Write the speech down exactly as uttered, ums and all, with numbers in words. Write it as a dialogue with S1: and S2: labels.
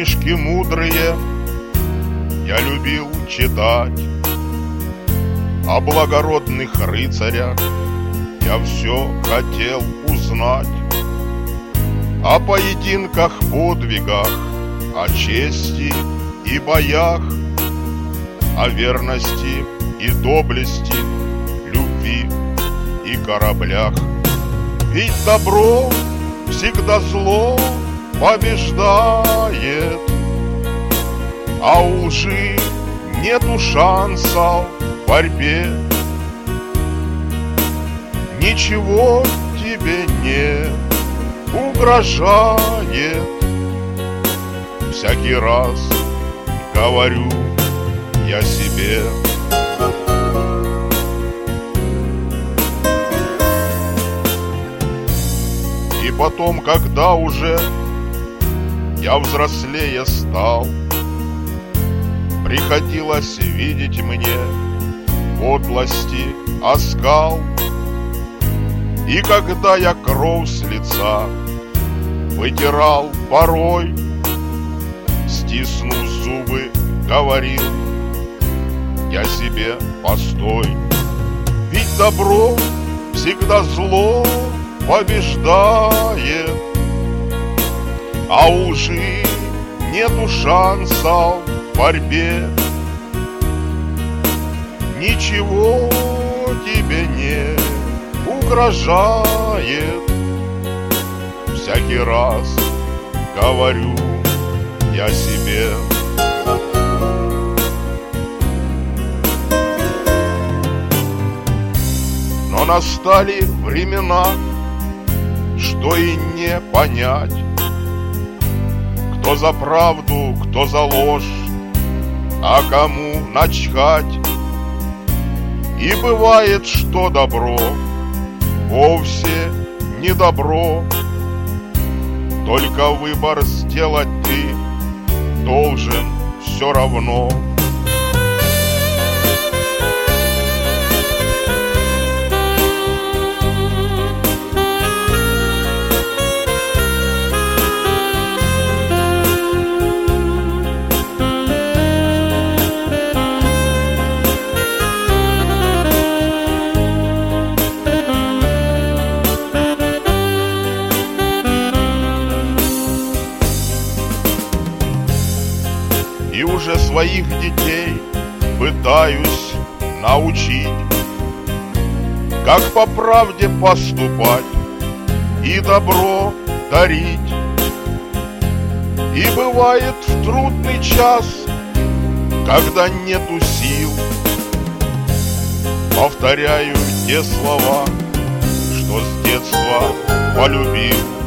S1: книжки мудрые я любил читать. О благородных рыцарях я все хотел узнать. О поединках, подвигах, о чести и боях, о верности и доблести, любви и кораблях. Ведь добро всегда зло побеждает, а у лжи нету шанса в борьбе. Ничего тебе не угрожает. Всякий раз говорю я себе. И потом, когда уже я взрослее стал, приходилось видеть мне подлости оскал. И когда я кровь с лица вытирал порой, стиснув зубы, говорил я себе: постой. Ведь добро всегда зло побеждает, а у лжи нету шанса в борьбе. Ничего тебе не угрожает. Всякий раз говорю я себе. Но настали времена, что и не понять, кто за правду, кто за ложь, а кому начхать. И бывает, что добро вовсе не добро, только выбор сделать ты должен все равно. И уже своих детей пытаюсь научить, как по правде поступать и добро дарить. И бывает в трудный час, когда нету сил, повторяю те слова, что с детства полюбил.